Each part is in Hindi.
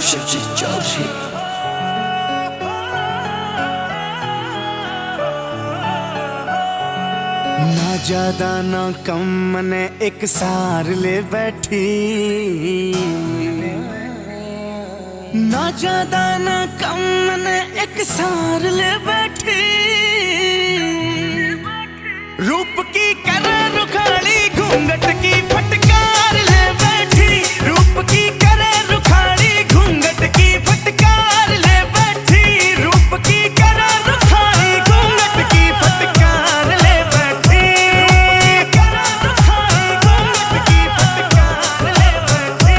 शिवजीत चौधरी। ना ज्यादा ना कम मैंने एक सार ले बैठी, ना ज्यादा ना कम मैंने एक सार ले बैठी। रूप की कर रुखाली घूंघट की फटकार ले बैठी, रूप की कर रुखाली घूंघट की फटकार ले बैठी, रूप की कर रुखाली घूंघट की फटकार ले बैठी, रूप की कर रुखाली घूंघट की फटकार ले बैठी।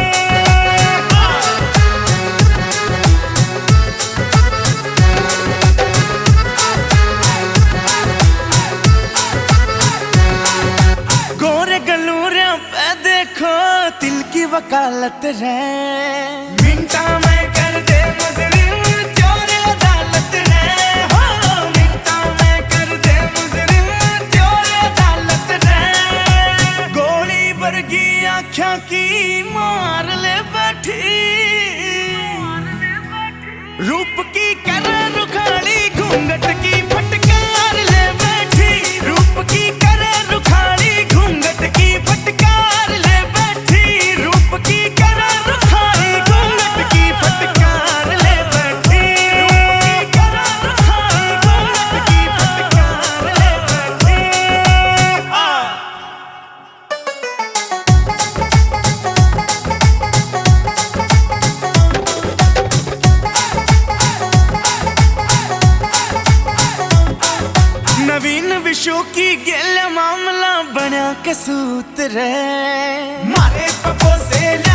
गोरे गलूरिया पे देखो तिल की वकालत रे, मिंटा में कर दे मुजरिम चोर अदालत रे, हो मिंटा में कर दे मुजरिम चोर अदालत रे। गोली वर्गी आँखों की मार ले बैठी, रूप की कर रुखाली घूंघट की फटकार ले बैठी, रूप की कर रुखाली घूंघट की फटकार ले बैठी, रूप की कर रुखाली घूंघट की फटकार ले बैठी, रूप की कर रुखाली घूंघट की फटकार ले बैठी। नवीन विशु की गेल मामला बना कसूत रे, मारे पपो से